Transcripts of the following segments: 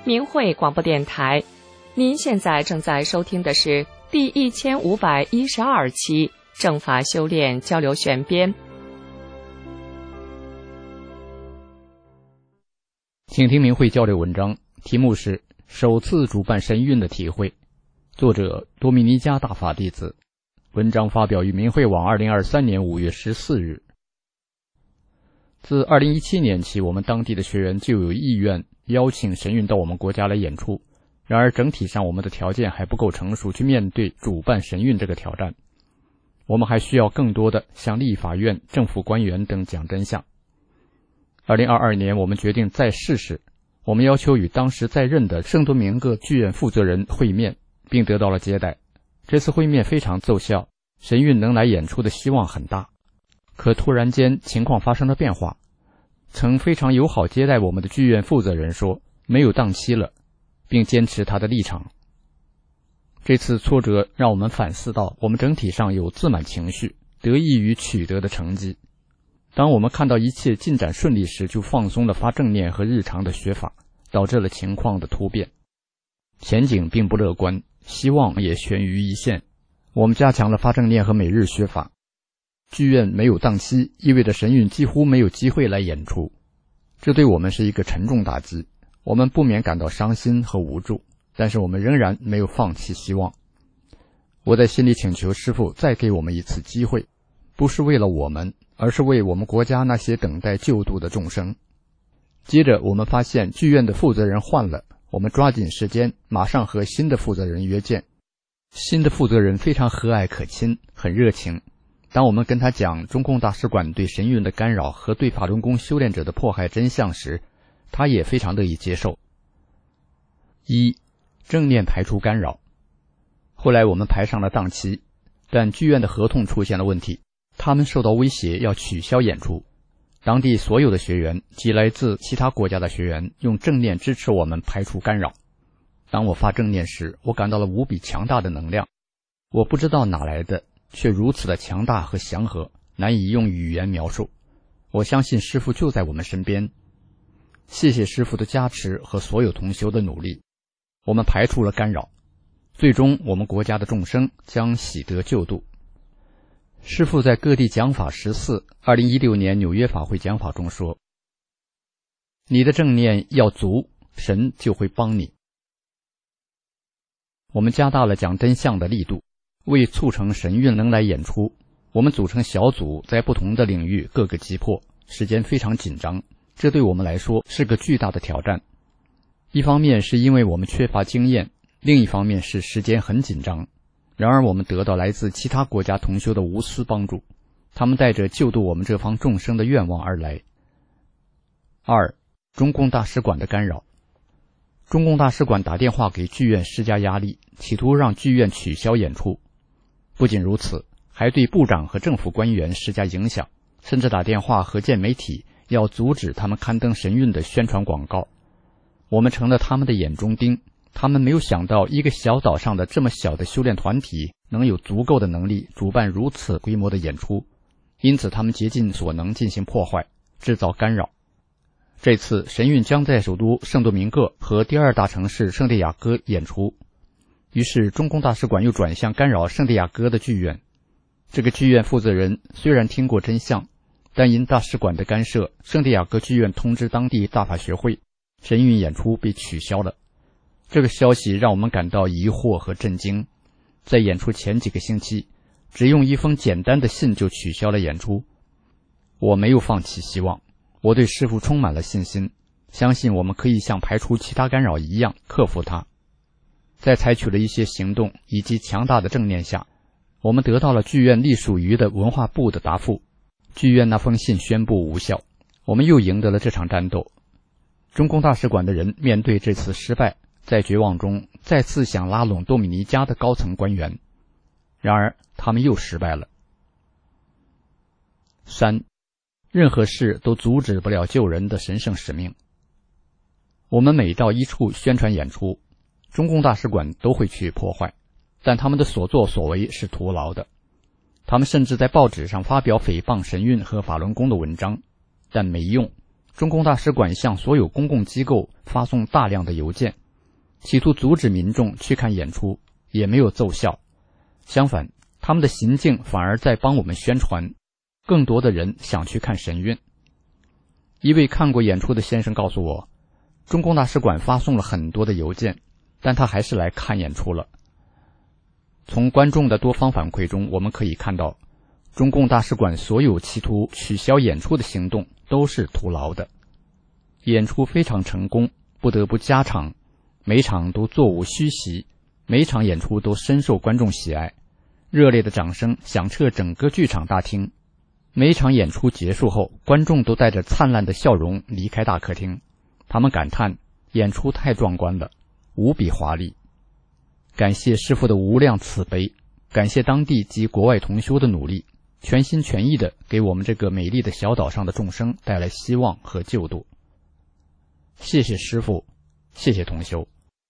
明慧广播电台。您现在正在收听的是第1512期正法修炼交流选编。 请听明慧交流文章，题目是首次主办神韵的体会，作者多米尼加大法弟子，文章发表于明慧网2023年5月14日。自2017年起，我们当地的学员就有意愿邀请神韵到我们国家来演出，然而整体上我们的条件还不够成熟去面对主办神韵这个挑战，我们还需要更多的向立法院、政府官员等讲真相。2022年我们决定再试试，我们要求与当时在任的圣多明各剧院负责人会面，并得到了接待。这次会面非常奏效，神韵能来演出的希望很大。可突然间情况发生了变化，曾非常友好接待我们的剧院负责人说没有档期了，并坚持他的立场。这次挫折让我们反思到，我们整体上有自满情绪，得益于取得的成绩。当我们看到一切进展顺利时，就放松了发正念和日常的学法，导致了情况的突变。前景并不乐观，希望也悬于一线。我们加强了发正念和每日学法。剧院没有档期，意味着神韵几乎没有机会来演出，这对我们是一个沉重打击，我们不免感到伤心和无助，但是我们仍然没有放弃希望。我在心里请求师父再给我们一次机会，不是为了我们，而是为我们国家那些等待救度的众生。接着我们发现剧院的负责人换了，我们抓紧时间马上和新的负责人约见。新的负责人非常和蔼可亲，很热情。当我们跟他讲中共大使馆对神韵的干扰和对法轮功修炼者的迫害真相时，他也非常乐意接受。一、正念排除干扰。后来我们排上了档期，但剧院的合同出现了问题，他们受到威胁要取消演出。当地所有的学员及来自其他国家的学员用正念支持我们排除干扰。当我发正念时，我感到了无比强大的能量，我不知道哪来的，却如此的强大和祥和，难以用语言描述。我相信师父就在我们身边，谢谢师父的加持和所有同修的努力，我们排除了干扰，最终我们国家的众生将喜得救度。师父在各地讲法14 2016年纽约法会讲法中说，你的正念要足，神就会帮你。我们加大了讲真相的力度，为促成神韵能来演出，我们组成小组，在不同的领域各个击破，时间非常紧张，这对我们来说是个巨大的挑战。一方面是因为我们缺乏经验，另一方面是时间很紧张。然而我们得到来自其他国家同修的无私帮助，他们带着救度我们这方众生的愿望而来。二、中共大使馆的干扰。中共大使馆打电话给剧院施加压力，企图让剧院取消演出。不仅如此，还对部长和政府官员施加影响，甚至打电话和见媒体，要阻止他们刊登神韵的宣传广告。我们成了他们的眼中钉，他们没有想到一个小岛上的这么小的修炼团体能有足够的能力主办如此规模的演出，因此他们竭尽所能进行破坏，制造干扰。这次神韵将在首都圣多明各和第二大城市圣地亚哥演出，于是中共大使馆又转向干扰圣地亚哥的剧院。这个剧院负责人虽然听过真相，但因大使馆的干涉，圣地亚哥剧院通知当地大法学会，神韵演出被取消了。这个消息让我们感到疑惑和震惊。在演出前几个星期，只用一封简单的信就取消了演出。我没有放弃希望，我对师父充满了信心，相信我们可以像排除其他干扰一样克服它。在采取了一些行动以及强大的正念下，我们得到了剧院隶属于的文化部的答复，剧院那封信宣布无效，我们又赢得了这场战斗。中共大使馆的人面对这次失败，在绝望中再次想拉拢多米尼加的高层官员，然而他们又失败了。三、任何事都阻止不了救人的神圣使命。我们每到一处宣传演出，中共大使馆都会去破坏，但他们的所作所为是徒劳的。他们甚至在报纸上发表诽谤神韵和法轮功的文章，但没用， 中共大使馆向所有公共机构发送大量的邮件，企图阻止民众去看演出，也没有奏效。相反，他们的行径反而在帮我们宣传，更多的人想去看神韵。一位看过演出的先生告诉我，中共大使馆发送了很多的邮件，但他还是来看演出了。从观众的多方反馈中，我们可以看到，中共大使馆所有企图取消演出的行动都是徒劳的。演出非常成功，不得不加场，每场都座无虚席，每场演出都深受观众喜爱，热烈的掌声响彻整个剧场大厅。每场演出结束后，观众都带着灿烂的笑容离开大客厅，他们感叹演出太壮观了，无比华丽。感谢师父的无量慈悲，感谢当地及国外同修的努力，全心全意地给我们这个美丽的小岛上的众生带来希望和救度。谢谢师父，谢谢同修。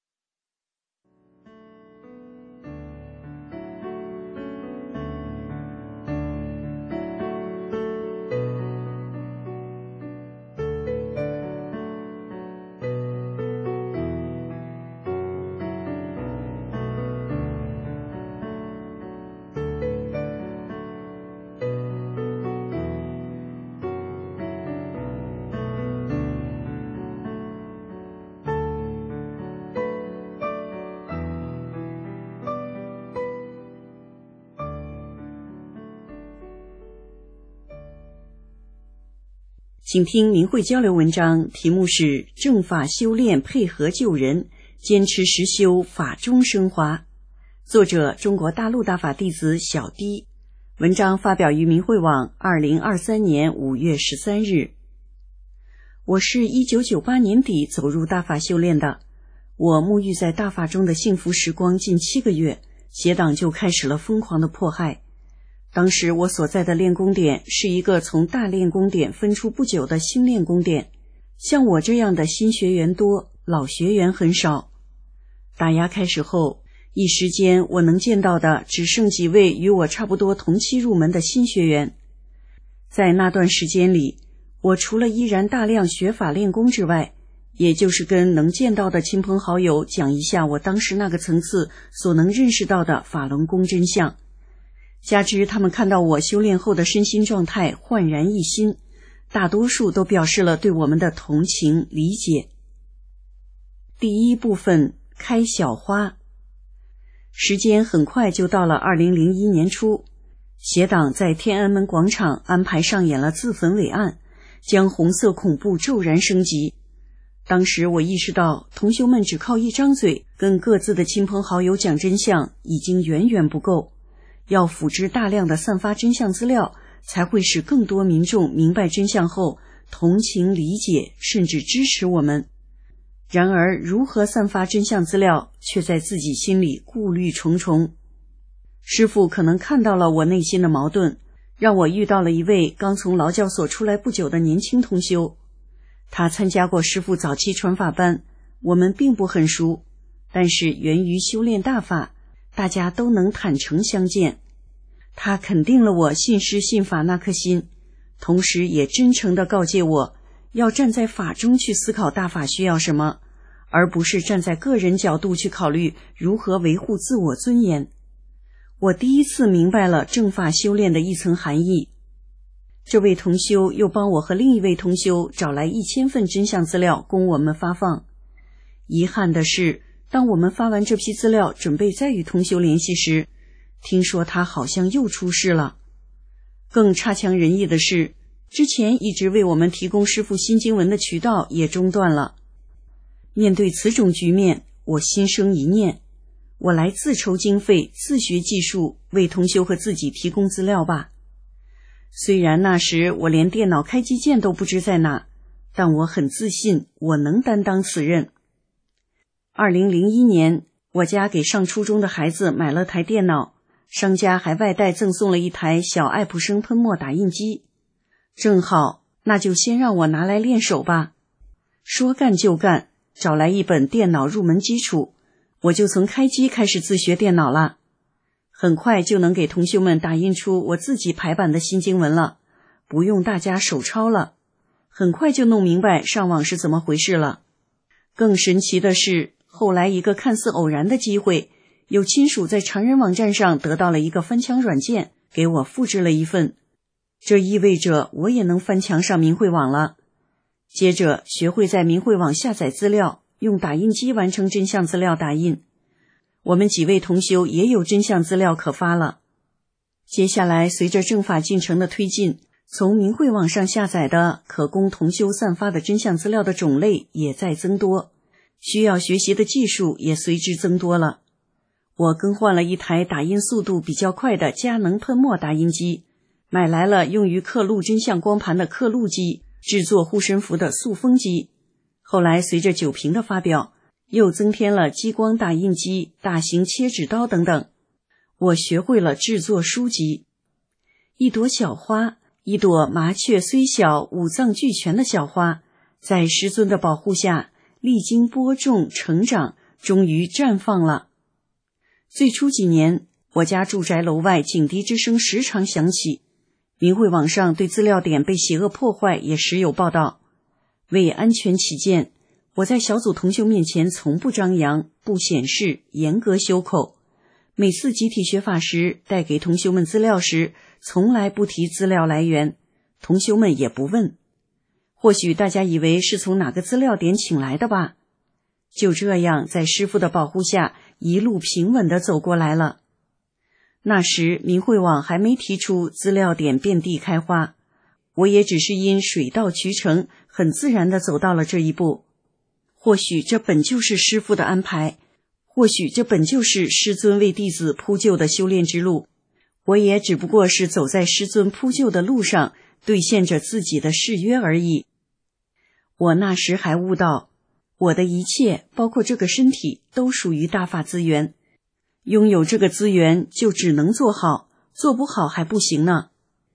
请听明慧交流文章，题目是正法修炼配合救人，坚持实修法中升华。作者中国大陆大法弟子小滴。文章发表于明慧网2023年5月13日。我是1998年底走入大法修炼的，我沐浴在大法中的幸福时光近7个月，邪党就开始了疯狂的迫害。当时我所在的练功点是一个从大练功点分出不久的新练功点，像我这样的新学员多，老学员很少。打压开始后，一时间我能见到的只剩几位与我差不多同期入门的新学员。在那段时间里，我除了依然大量学法练功之外，也就是跟能见到的亲朋好友讲一下我当时那个层次所能认识到的法轮功真相。加之他们看到我修炼后的身心状态焕然一新，大多数都表示了对我们的同情理解。第一部分，开小花。时间很快就到了2001年初，邪党在天安门广场安排上演了自焚伟案，将红色恐怖骤然升级。当时我意识到，同修们只靠一张嘴跟各自的亲朋好友讲真相已经远远不够，要辅之大量的散发真相资料，才会使更多民众明白真相后同情理解，甚至支持我们。然而如何散发真相资料，却在自己心里顾虑重重。师父可能看到了我内心的矛盾，让我遇到了一位刚从劳教所出来不久的年轻同修。他参加过师父早期传法班，我们并不很熟，但是源于修炼大法，大家都能坦诚相见。他肯定了我信师信法那颗心，同时也真诚地告诫我，要站在法中去思考大法需要什么，而不是站在个人角度去考虑如何维护自我尊严。我第一次明白了正法修炼的一层含义。这位同修又帮我和另一位同修找来1000份真相资料供我们发放。遗憾的是，当我们发完这批资料准备再与同修联系时，听说他好像又出事了。更差强人意的是，之前一直为我们提供师父新经文的渠道也中断了。面对此种局面，我心生一念，我来自筹经费，自学技术，为同修和自己提供资料吧。虽然那时我连电脑开机键都不知在哪，但我很自信，我能担当此任。2001年，我家给上初中的孩子买了台电脑，商家还外带赠送了一台小爱普生喷墨打印机。正好，那就先让我拿来练手吧。说干就干，找来一本电脑入门基础，我就从开机开始自学电脑了。很快就能给同修们打印出我自己排版的新经文了，不用大家手抄了。 很快就弄明白上网是怎么回事了。更神奇的是，后来一个看似偶然的机会，有亲属在常人网站上得到了一个翻墙软件，给我复制了一份。这意味着我也能翻墙上明慧网了。接着学会在明慧网下载资料，用打印机完成真相资料打印。我们几位同修也有真相资料可发了。接下来随着正法进程的推进，从明慧网上下载的可供同修散发的真相资料的种类也在增多，需要学习的技术也随之增多了。我更换了一台打印速度比较快的佳能喷墨打印机，买来了用于刻录真相光盘的刻录机，制作护身符的塑封机。后来随着酒瓶的发表，又增添了激光打印机、大型切纸刀等等。我学会了制作书籍。一朵小花，一朵麻雀虽小，五脏俱全的小花，在师尊的保护下，历经播种成长，终于绽放了。最初几年，我家住宅楼外警笛之声时常响起，明慧网上对资料点被邪恶破坏也时有报道。为安全起见，我在小组同修面前从不张扬，不显示，严格修口。每次集体学法时，带给同修们资料时，从来不提资料来源，同修们也不问。或许大家以为是从哪个资料点请来的吧。就这样，在师父的保护下，一路平稳地走过来了。那时明慧网还没提出资料点遍地开花，我也只是因水到渠成，很自然地走到了这一步。或许这本就是师父的安排，或许这本就是师尊为弟子铺就的修炼之路，我也只不过是走在师尊铺就的路上，兑现着自己的誓约而已。我那时还悟到，我的一切，包括这个身体，都属于大法资源，拥有这个资源就只能做好，做不好还不行呢。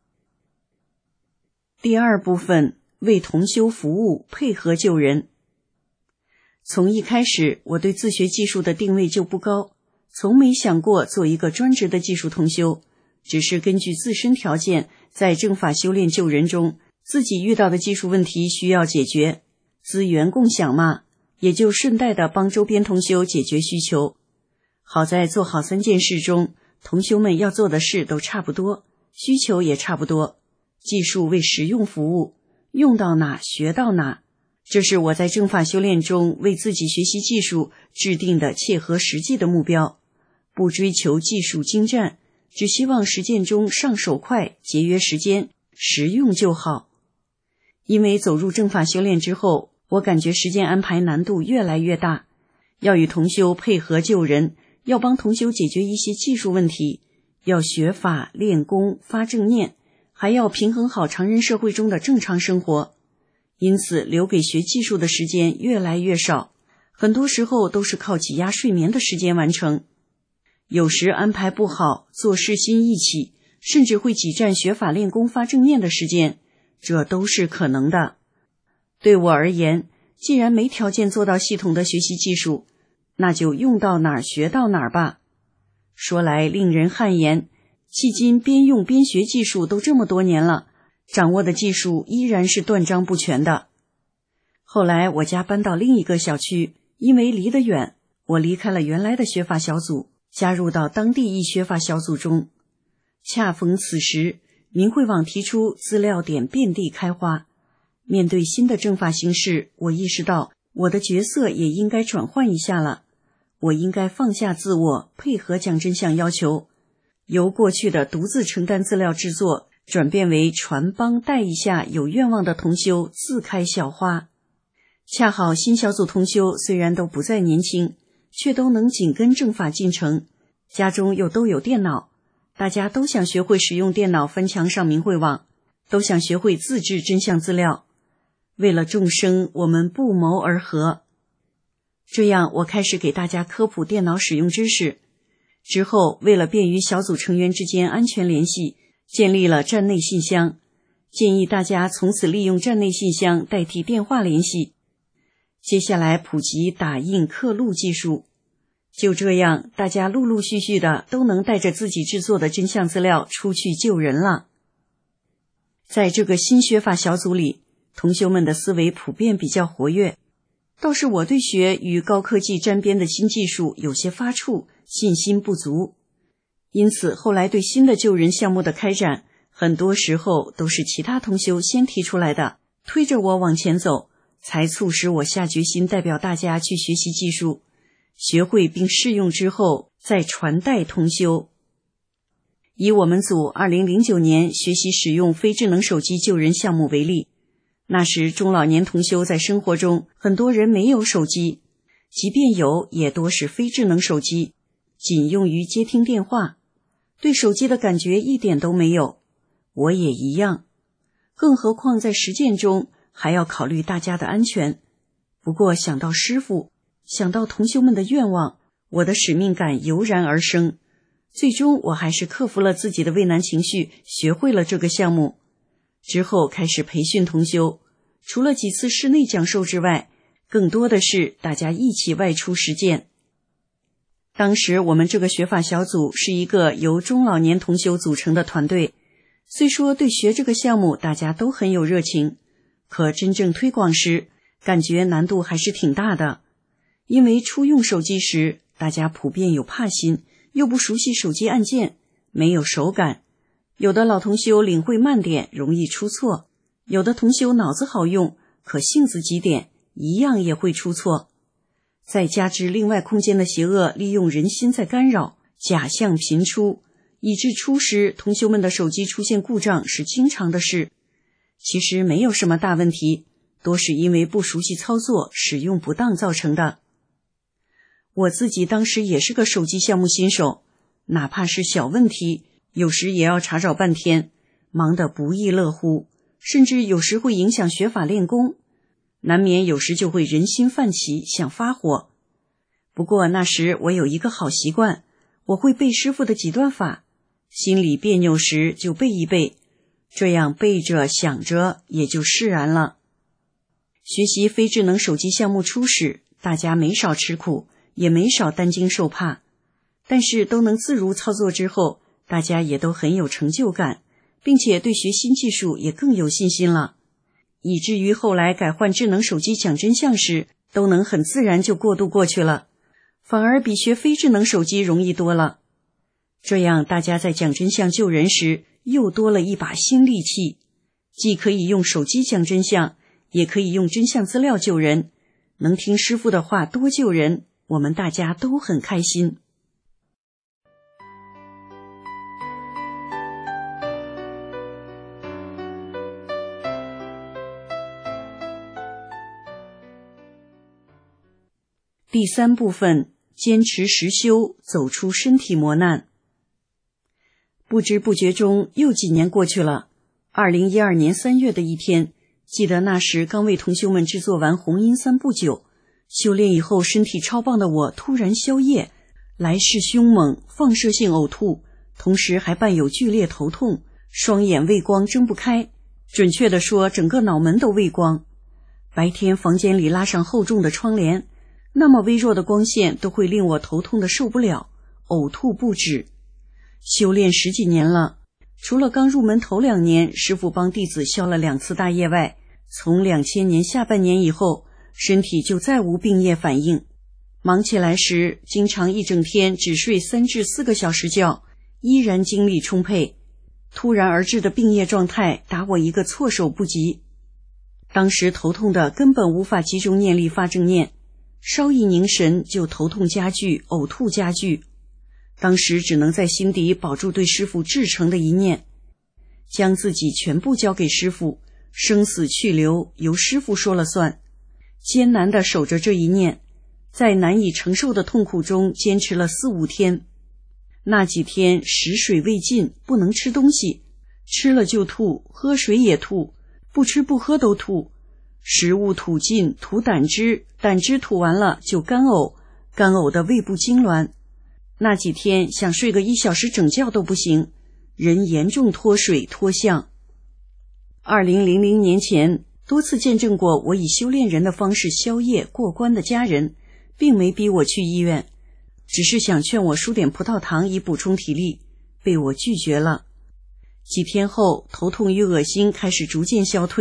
第二部分，为同修服务，配合救人。从一开始，我对自学技术的定位就不高，从没想过做一个专职的技术同修，只是根据自身条件，在正法修炼救人中，自己遇到的技术问题需要解决，资源共享嘛，也就顺带的帮周边同修解决需求。好在做好3件事中，同修们要做的事都差不多，需求也差不多，技术为实用服务，用到哪学到哪。这是我在正法修炼中为自己学习技术制定的切合实际的目标，不追求技术精湛，只希望实践中上手快，节约时间，实用就好。因为走入正法修炼之后，我感觉时间安排难度越来越大，要与同修配合救人，要帮同修解决一些技术问题，要学法练功发正念，还要平衡好常人社会中的正常生活。因此留给学技术的时间越来越少，很多时候都是靠挤压睡眠的时间完成。有时安排不好，做事心一起，甚至会挤占学法练功发正念的时间，这都是可能的。对我而言，既然没条件做到系统的学习技术，那就用到哪儿学到哪儿吧。说来令人汗颜，迄今边用边学技术都这么多年了，掌握的技术依然是断章不全的。后来我家搬到另一个小区，因为离得远，我离开了原来的学法小组，加入到当地一学法小组中。恰逢此时，明慧网提出资料点遍地开花。面对新的正法形势，我意识到我的角色也应该转换一下了。我应该放下自我，配合讲真相要求，由过去的独自承担资料制作，转变为传帮带一下有愿望的同修自开小花。恰好新小组同修虽然都不再年轻，却都能紧跟正法进程，家中又都有电脑，大家都想学会使用电脑翻墙上明慧网，都想学会自制真相资料。为了众生，我们不谋而合。这样我开始给大家科普电脑使用知识。之后为了便于小组成员之间安全联系，建立了站内信箱，建议大家从此利用站内信箱代替电话联系。接下来普及打印刻录技术。就这样，大家陆陆续续的都能带着自己制作的真相资料出去救人了。在这个新学法小组里， 同修们的思维普遍比较活跃，倒是我对学与高科技沾边的新技术有些发怵，信心不足。因此后来对新的救人项目的开展，很多时候都是其他同修先提出来的，推着我往前走，才促使我下决心代表大家去学习技术，学会并试用之后再传代同修。以我们组2009年学习使用非智能手机救人项目为例，那时中老年同修在生活中很多人没有手机，即便有也多是非智能手机，仅用于接听电话，对手机的感觉一点都没有。我也一样，更何况在实践中还要考虑大家的安全。不过想到师父，想到同修们的愿望，我的使命感油然而生。最终我还是克服了自己的畏难情绪，学会了这个项目。之后开始培训同修，除了几次室内讲授之外，更多的是大家一起外出实践。当时我们这个学法小组是一个由中老年同修组成的团队，虽说对学这个项目大家都很有热情，可真正推广时感觉难度还是挺大的。因为初用手机时，大家普遍有怕心，又不熟悉手机按键，没有手感，有的老同修领会慢点，容易出错，有的同修脑子好用，可性子急点，一样也会出错。再加之另外空间的邪恶利用人心在干扰，假象频出，以致初时同修们的手机出现故障是经常的事。其实没有什么大问题，多是因为不熟悉操作，使用不当造成的。我自己当时也是个手机项目新手，哪怕是小问题，有时也要查找半天，忙得不亦乐乎，甚至有时会影响学法练功，难免有时就会人心泛起，想发火。不过那时我有一个好习惯，我会背师父的几段法，心里别扭时就背一背，这样背着想着也就释然了。学习非智能手机项目初始，大家没少吃苦，也没少担惊受怕，但是都能自如操作之后，大家也都很有成就感，并且对学新技术也更有信心了，以至于后来改换智能手机讲真相时，都能很自然就过渡过去了，反而比学非智能手机容易多了。这样大家在讲真相救人时，又多了一把新利器，既可以用手机讲真相，也可以用真相资料救人，能听师父的话多救人，我们大家都很开心。第三部分，坚持实修，走出身体磨难。不知不觉中又几年过去了。2012年3月的一天，记得那时刚为同修们制作完红阴3不久，修炼以后身体超棒的我突然消业，来势凶猛，放射性呕吐，同时还伴有剧烈头痛，双眼畏光睁不开，准确地说整个脑门都畏光。白天房间里拉上厚重的窗帘，那么微弱的光线都会令我头痛的受不了，呕吐不止。修炼10几年了，除了刚入门头2年师父帮弟子消了2次大业外，从2000年下半年以后，身体就再无病业反应。忙起来时，经常一整天只睡3至4个小时觉，依然精力充沛。突然而至的病业状态打我一个措手不及。当时头痛的根本无法集中念力发正念，稍一凝神就头痛加剧，呕吐加剧。当时只能在心底保住对师父至诚的一念，将自己全部交给师父，生死去留由师父说了算。艰难地守着这一念，在难以承受的痛苦中坚持了4、5天。那几天食水未进，不能吃东西，吃了就吐，喝水也吐，不吃不喝都吐，食物吐尽吐胆汁，胆汁吐完了就干呕，干呕的胃部痉挛。那几天想睡个1小时整觉都不行，人严重脱水脱相。2000年前多次见证过我以修炼人的方式消业过关的家人，并没逼我去医院，只是想劝我输点葡萄糖以补充体力，被我拒绝了。几天后，头痛与恶心开始逐渐消退，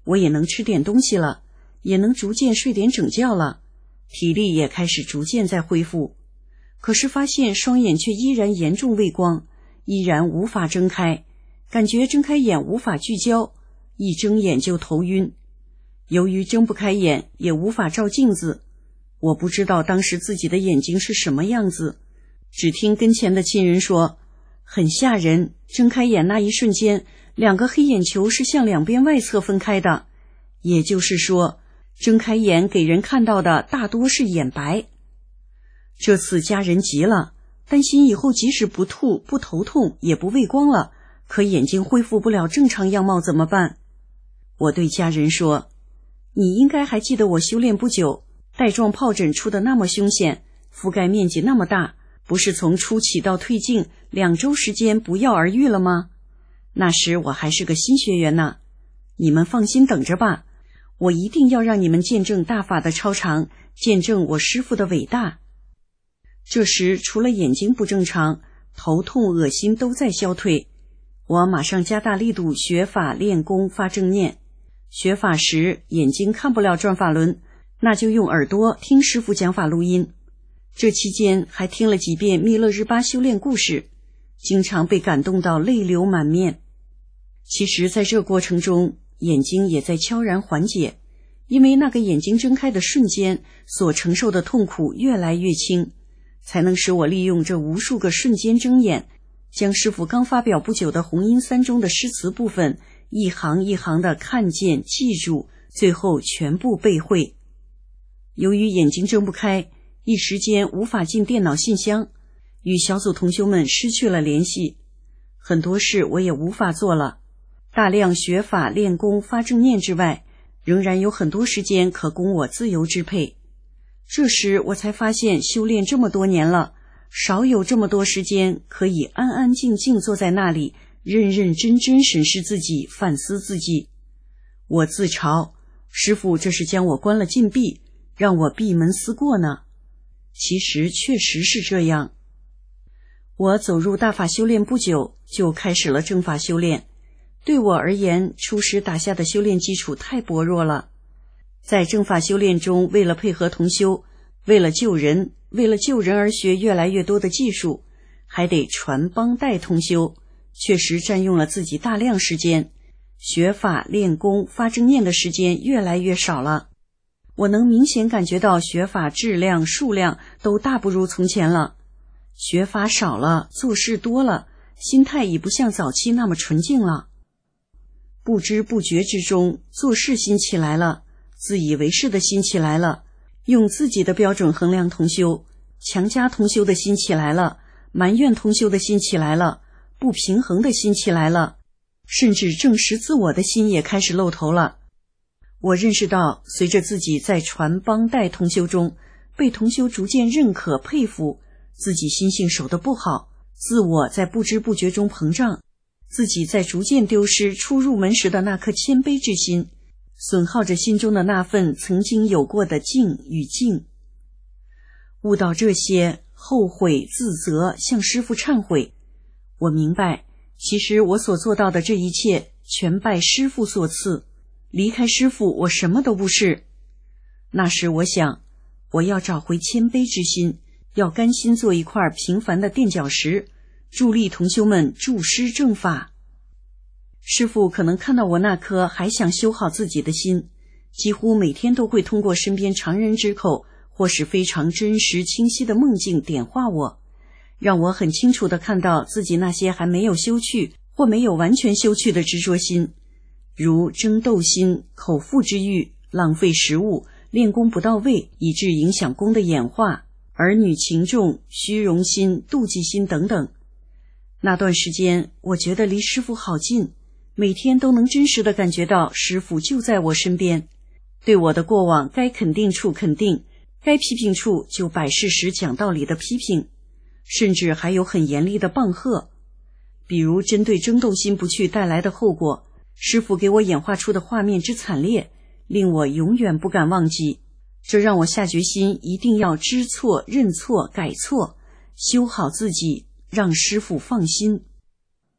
我也能吃点东西了，也能逐渐睡点整觉了，体力也开始逐渐在恢复。可是发现双眼却依然严重畏光，依然无法睁开，感觉睁开眼无法聚焦，一睁眼就头晕。由于睁不开眼，也无法照镜子，我不知道当时自己的眼睛是什么样子，只听跟前的亲人说很吓人，睁开眼那一瞬间，2个黑眼球是向两边外侧分开的，也就是说睁开眼给人看到的大多是眼白。这次家人急了，担心以后即使不吐不头痛也不畏光了，可眼睛恢复不了正常样貌怎么办？我对家人说，你应该还记得我修炼不久，带状疱疹出得那么凶险，覆盖面积那么大，不是从初起到退境2周时间不药而愈了吗？那时我还是个新学员呢，你们放心等着吧，我一定要让你们见证大法的超常，见证我师父的伟大。这时除了眼睛不正常，头痛恶心都在消退，我马上加大力度学法练功发正念。学法时眼睛看不了转法轮，那就用耳朵听师父讲法录音。这期间还听了几遍密勒日巴修炼故事，经常被感动到泪流满面。其实在这过程中，眼睛也在悄然缓解，因为那个眼睛睁开的瞬间所承受的痛苦越来越轻，才能使我利用这无数个瞬间睁眼，将师父刚发表不久的弘音3中的诗词部分一行一行的看见记住，最后全部背会。由于眼睛睁不开，一时间无法进电脑信箱，与小组同修们失去了联系，很多事我也无法做了。大量学法练功发正念之外，仍然有很多时间可供我自由支配。这时我才发现修炼这么多年了，少有这么多时间可以安安静静坐在那里，认认真真审视自己，反思自己。我自嘲，师父这是将我关了禁闭，让我闭门思过呢。其实确实是这样。我走入大法修炼不久，就开始了正法修炼。对我而言，初时打下的修炼基础太薄弱了。在正法修炼中，为了配合同修，为了救人而学越来越多的技术，还得传帮带同修，确实占用了自己大量时间，学法练功发正念的时间越来越少了。我能明显感觉到学法质量数量都大不如从前了，学法少了，做事多了，心态已不像早期那么纯净了。不知不觉之中，做事心起来了，自以为是的心起来了，用自己的标准衡量同修，强加同修的心起来了，埋怨同修的心起来了，不平衡的心起来了，甚至证实自我的心也开始露头了。我认识到，随着自己在传帮带同修中被同修逐渐认可佩服，自己心性守得不好，自我在不知不觉中膨胀，自己在逐渐丢失初入门时的那颗谦卑之心，损耗着心中的那份曾经有过的静与静。悟到这些，后悔自责，向师父忏悔。我明白，其实我所做到的这一切全拜师父所赐，离开师父我什么都不是。那时我想，我要找回谦卑之心，要甘心做一块平凡的垫脚石，助力同修们助师正法。师父可能看到我那颗还想修好自己的心，几乎每天都会通过身边常人之口或是非常真实清晰的梦境点化我，让我很清楚地看到自己那些还没有修去或没有完全修去的执着心，如争斗心、口腹之欲、浪费食物、练功不到位以致影响功的演化、儿女情重、虚荣心、妒忌心等等。那段时间我觉得离师父好近，每天都能真实地感觉到师父就在我身边，对我的过往该肯定处肯定，该批评处就摆事实讲道理的批评，甚至还有很严厉的棒喝。比如针对争斗心不去带来的后果，师父给我演化出的画面之惨烈，令我永远不敢忘记。这让我下决心一定要知错认错改错，修好自己，让师父放心。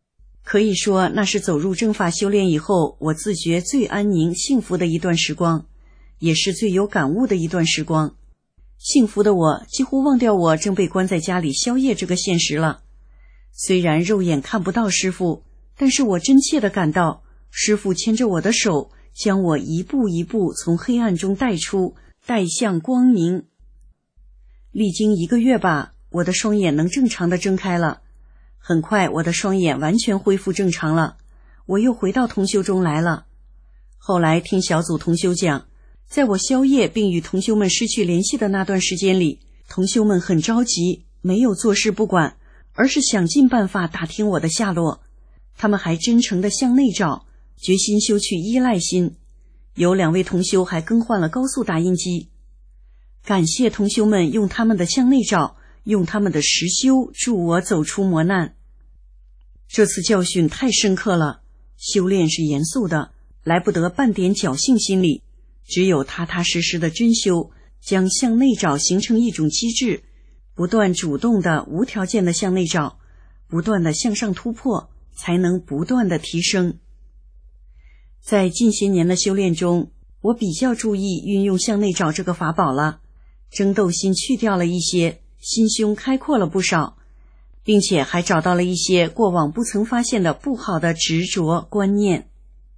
可以说那是走入正法修炼以后，我自觉最安宁幸福的一段时光，也是最有感悟的一段时光。幸福的我几乎忘掉我正被关在家里宵夜这个现实了。虽然肉眼看不到师父，但是我真切地感到师父牵着我的手，将我一步一步从黑暗中带出，带向光明。历经1个月吧，我的双眼能正常地睁开了。很快我的双眼完全恢复正常了，我又回到同修中来了。后来听小组同修讲，在我宵夜并与同修们失去联系的那段时间里，同修们很着急，没有坐视不管，而是想尽办法打听我的下落。他们还真诚地向内找，决心修去依赖心。有2位同修还更换了高速打印机。感谢同修们用他们的向内找，用他们的实修助我走出磨难。这次教训太深刻了，修炼是严肃的，来不得半点侥幸心理，只有踏踏实实的真修，将向内找形成一种机制，不断主动的无条件的向内找，不断的向上突破，才能不断的提升。在近些年的修炼中，我比较注意运用向内找这个法宝了，争斗心去掉了一些，心胸开阔了不少，并且还找到了一些过往不曾发现的不好的执着观念。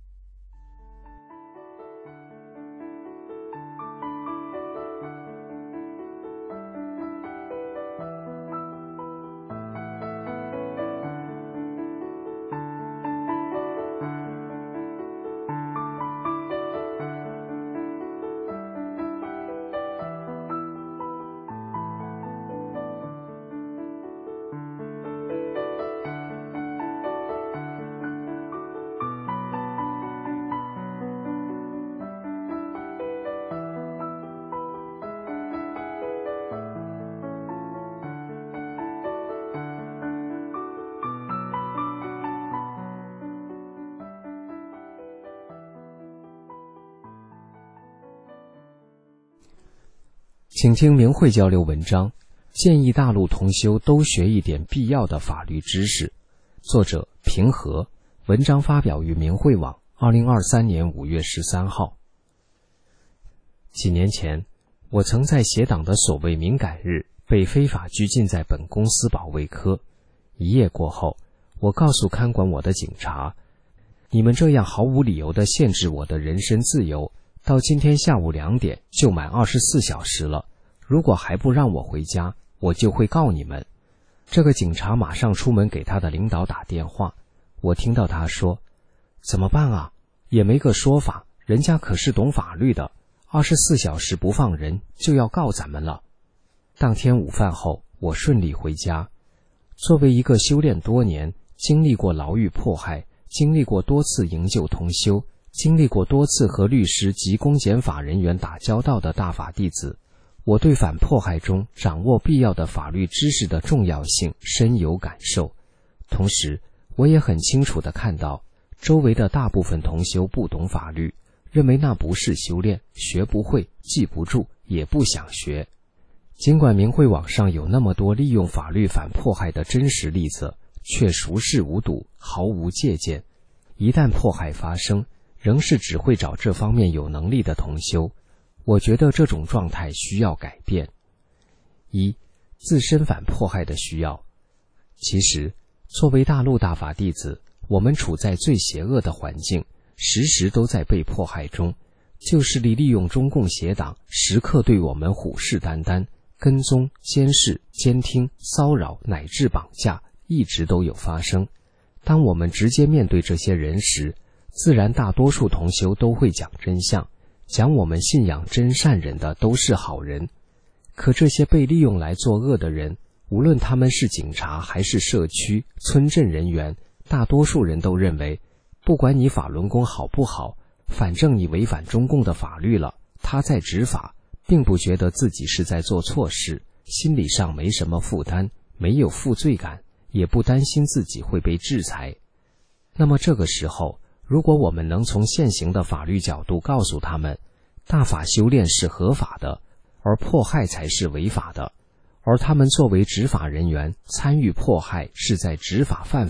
请听明慧交流文章，建议大陆同修都学一点必要的法律知识。作者平和，文章发表于明慧网2023年5月13号。几年前，我曾在协党的所谓敏感日被非法拘禁在本公司保卫科。一夜过后，我告诉看管我的警察，你们这样毫无理由地限制我的人身自由，到今天下午2点就满24小时了，如果还不让我回家，我就会告你们。这个警察马上出门给他的领导打电话，我听到他说，怎么办啊？也没个说法，人家可是懂法律的，24小时不放人就要告咱们了。当天午饭后，我顺利回家。作为一个修炼多年，经历过牢狱迫害，经历过多次营救同修，经历过多次和律师及公检法人员打交道的大法弟子，我对反迫害中掌握必要的法律知识的重要性深有感受。同时，我也很清楚地看到，周围的大部分同修不懂法律，认为那不是修炼，学不会，记不住，也不想学。尽管明慧网上有那么多利用法律反迫害的真实例子，却熟视无睹，毫无借鉴。一旦迫害发生，仍是只会找这方面有能力的同修。我觉得这种状态需要改变。1. 自身反迫害的需要。其实，作为大陆大法弟子，我们处在最邪恶的环境，时时都在被迫害中。旧势力利用中共邪党，时刻对我们虎视眈眈，跟踪、监视、监听、骚扰乃至绑架，一直都有发生。当我们直接面对这些人时，自然大多数同修都会讲真相，讲我们信仰真善忍的都是好人。可这些被利用来作恶的人，无论他们是警察还是社区、村镇人员，大多数人都认为，不管你法轮功好不好，反正你违反中共的法律了，他在执法，并不觉得自己是在做错事，心理上没什么负担，没有负罪感，也不担心自己会被制裁。那么这个时候，如果我们能从现行的法律角度告诉他们，大法修炼是合法的，而迫害才是违法的，而他们作为执法人员参与迫害是在执法犯法，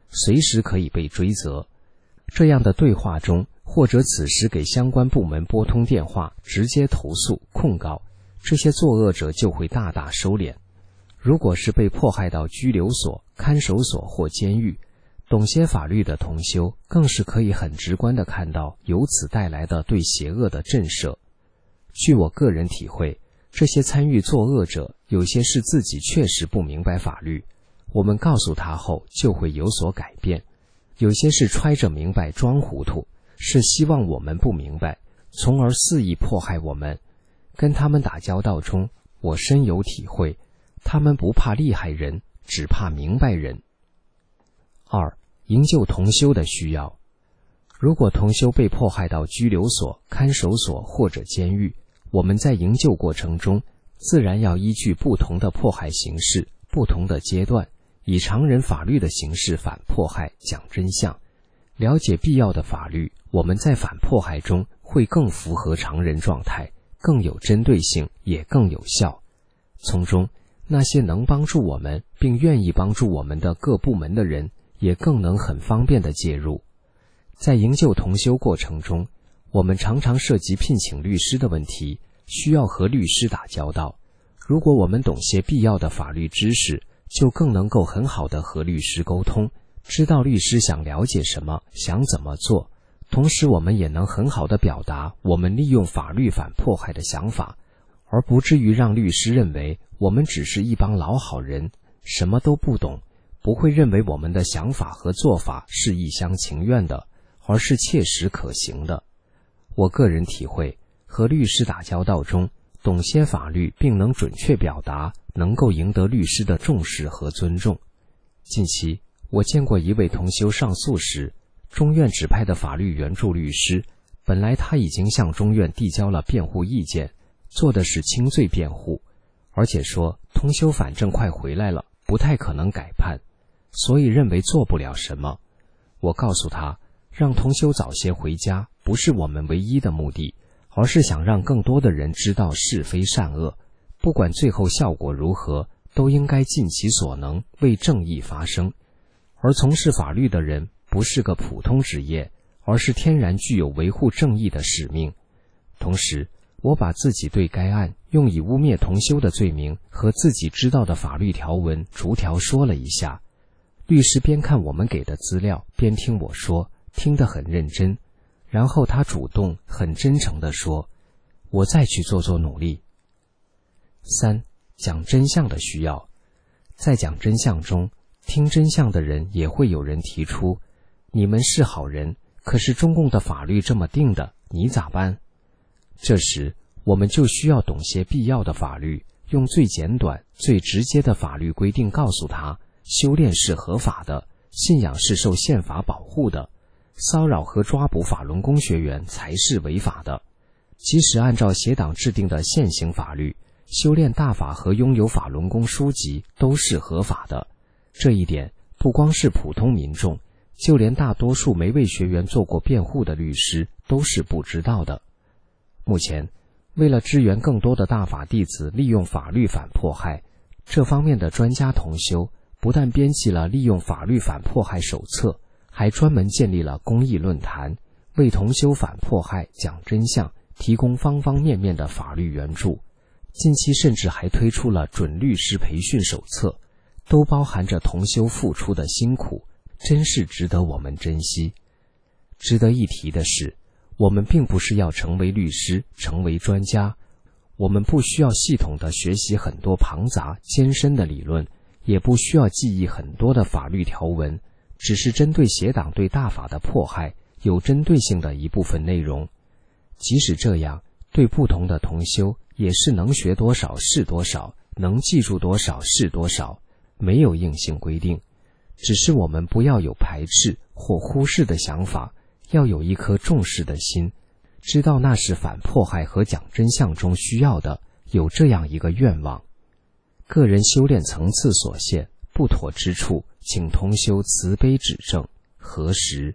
随时可以被追责。这样的对话中，或者此时给相关部门拨通电话，直接投诉控告，这些作恶者就会大大收敛。如果是被迫害到拘留所、看守所或监狱，懂些法律的同修更是可以很直观地看到由此带来的对邪恶的震慑。据我个人体会，这些参与作恶者有些是自己确实不明白法律，我们告诉他后就会有所改变；有些是揣着明白装糊涂，是希望我们不明白，从而肆意迫害我们。跟他们打交道中，我深有体会，他们不怕厉害人，只怕明白人。2. 营救同修的需要。如果同修被迫害到拘留所、看守所或者监狱，我们在营救过程中，自然要依据不同的迫害形式、不同的阶段，以常人法律的形式反迫害、讲真相。了解必要的法律，我们在反迫害中会更符合常人状态，更有针对性，也更有效。从中，那些能帮助我们并愿意帮助我们的各部门的人，也更能很方便地介入。在营救同修过程中，我们常常涉及聘请律师的问题，需要和律师打交道。如果我们懂些必要的法律知识，就更能够很好地和律师沟通，知道律师想了解什么，想怎么做。同时我们也能很好地表达我们利用法律反迫害的想法，而不至于让律师认为我们只是一帮老好人，什么都不懂，不会认为我们的想法和做法是一厢情愿的，而是切实可行的。我个人体会，和律师打交道中，懂些法律并能准确表达，能够赢得律师的重视和尊重。近期，我见过一位同修上诉时，中院指派的法律援助律师，本来他已经向中院递交了辩护意见，做的是轻罪辩护，而且说同修反正快回来了，不太可能改判，所以认为做不了什么。我告诉他，让同修早些回家不是我们唯一的目的，而是想让更多的人知道是非善恶，不管最后效果如何，都应该尽其所能为正义发声。而从事法律的人不是个普通职业，而是天然具有维护正义的使命。同时，我把自己对该案用以污蔑同修的罪名和自己知道的法律条文逐条说了一下。律师边看我们给的资料，边听我说，听得很认真，然后他主动很真诚地说，我再去做努力。3. 讲真相的需要。在讲真相中，听真相的人也会有人提出，你们是好人，可是中共的法律这么定的，你咋办？这时，我们就需要懂些必要的法律，用最简短、最直接的法律规定告诉他，修炼是合法的，信仰是受宪法保护的，骚扰和抓捕法轮功学员才是违法的。即使按照邪党制定的现行法律，修炼大法和拥有法轮功书籍都是合法的。这一点不光是普通民众，就连大多数没为学员做过辩护的律师都是不知道的。目前，为了支援更多的大法弟子利用法律反迫害，这方面的专家同修不但编辑了利用法律反迫害手册，还专门建立了公益论坛，为同修反迫害讲真相，提供方方面面的法律援助。近期甚至还推出了准律师培训手册，都包含着同修付出的辛苦，真是值得我们珍惜。值得一提的是，我们并不是要成为律师，成为专家，我们不需要系统的学习很多庞杂艰深的理论，也不需要记忆很多的法律条文，只是针对邪党对大法的迫害，有针对性的一部分内容。即使这样，对不同的同修也是能学多少是多少，能记住多少是多少，没有硬性规定，只是我们不要有排斥或忽视的想法，要有一颗重视的心，知道那是反迫害和讲真相中需要的，有这样一个愿望。个人修炼层次所限，不妥之处，请同修慈悲指正，核实。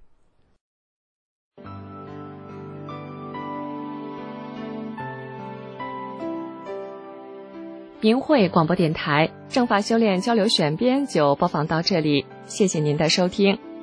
明慧广播电台正法修炼交流选编就播放到这里，谢谢您的收听。